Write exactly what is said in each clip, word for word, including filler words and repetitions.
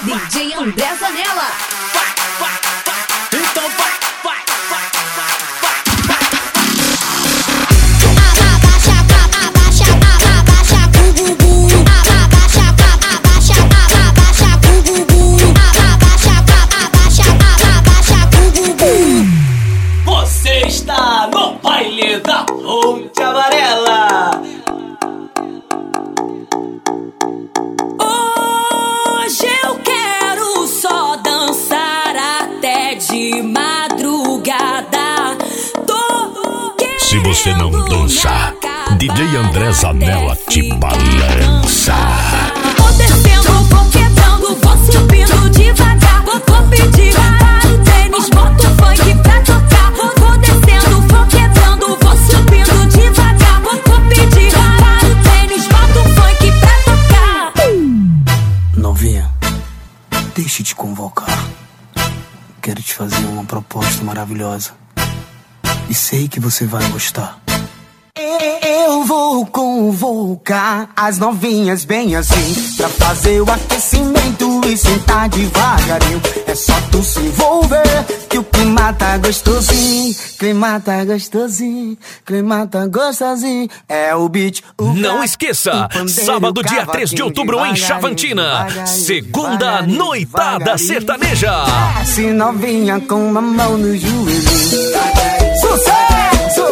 D J André Zanella. Vai, vai, vai. Então vai, vai, vai, vai, vai, vai. Abaixa, abaixa, abaixa, bububu. Abaixa, abaixa, abaixa, bububu. Abaixa, abaixa, abaixa, bububu. Você está no baile da Ponte Amarela. Hoje eu quero só dançar até de madrugada. Tô Se você não dançar, D J André Zanella te balança. Vou descendo, vou quebrando, vou subindo devagar. Vou, vou pedir para o tênis, boto funk pra tocar. Vou, vou descendo, vou quebrando, vou subindo devagar. Vou, vou pedir para o tênis, boto funk pra tocar. Novinha, deixa eu te convocar. Quero te fazer uma proposta maravilhosa e sei que você vai gostar. Eu vou convocar as novinhas bem assim, pra fazer o aquecimento e sentar devagarinho. É só tu se envolver que o clima tá gostosinho. Clima tá gostosinho, clima tá gostosinho. É o beat, o Não gato, esqueça, o pandeiro, sábado, o dia três de cavaquinho, outubro, em devagarinho, Chavantina, devagarinho, segunda devagarinho, noitada devagarinho. sertaneja. Desce novinha com uma mão no joelho. Sucesso!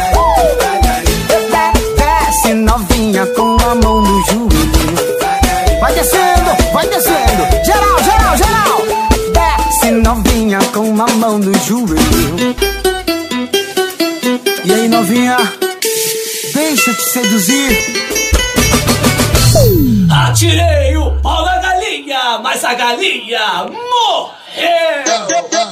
Desce novinha com a mão no joelho. Vai descendo, vai descendo. Geral, geral, geral. Desce novinha com uma mão no joelho. E aí, novinha, deixa eu te seduzir. Atirei o pau na galinha, mas a galinha morreu.